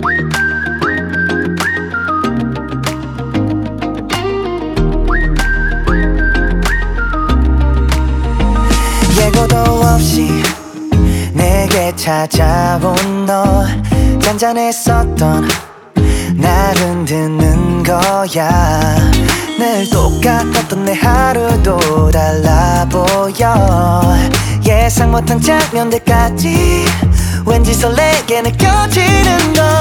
예고도 없이 내게 찾아온 너, 잔잔했었던 날 흔드는 거야. 늘 똑같았던 내 하루도 달라 보여. 예상 못한 장면들까지 왠지 설레게 느껴지는 걸.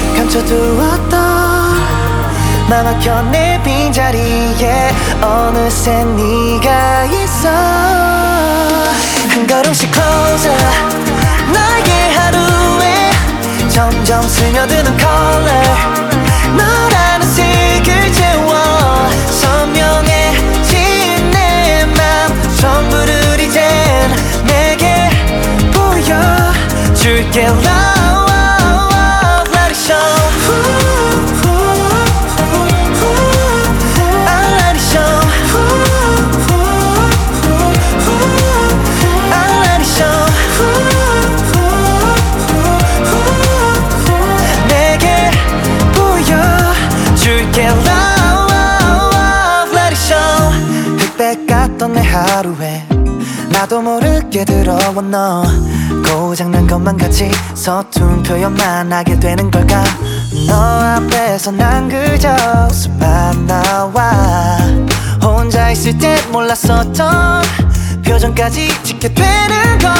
감춰두었던 막혀 내 빈자리에 어느새 네가 있어. 한 걸음씩 closer 나의 하루에 점점 스며드는 color. 너라는 색을 채워 선명해진 내 맘 전부를 이젠 내게 보여줄게. Love, let it show. I'll let it show. I'll let it show. 내게 보여줄게. Love, let it show. 흑백 같던 내 하루에 나도 모르게 들어와 너. 고장난 것만 같이 서툰 표현만 하게 되는 걸까. 너 앞에서 난 그저 웃음만 나와. 혼자 있을 때 몰랐었던 표정까지 짓게 되는 걸.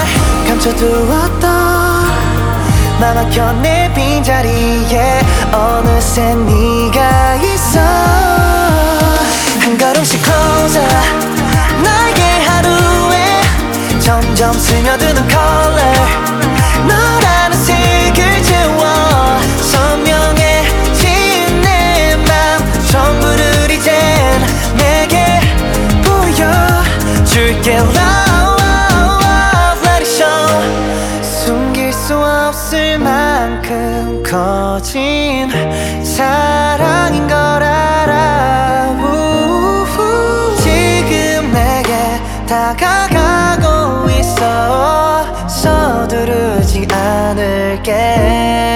감춰두었던 막혀 내 빈자리에 어느새 네가 있어. 한 걸음씩 closer 나의 하루에 점점 스며드는 color. 너라는 색을 채워 선명해진 내 맘 전부를 이젠 내게 보여줄게. Love, let it show. 숨길 수 없을 만큼 커진 사랑인 걸 알아. 우후. 지금 내게 다가가고 있어. 서두르지 않을게.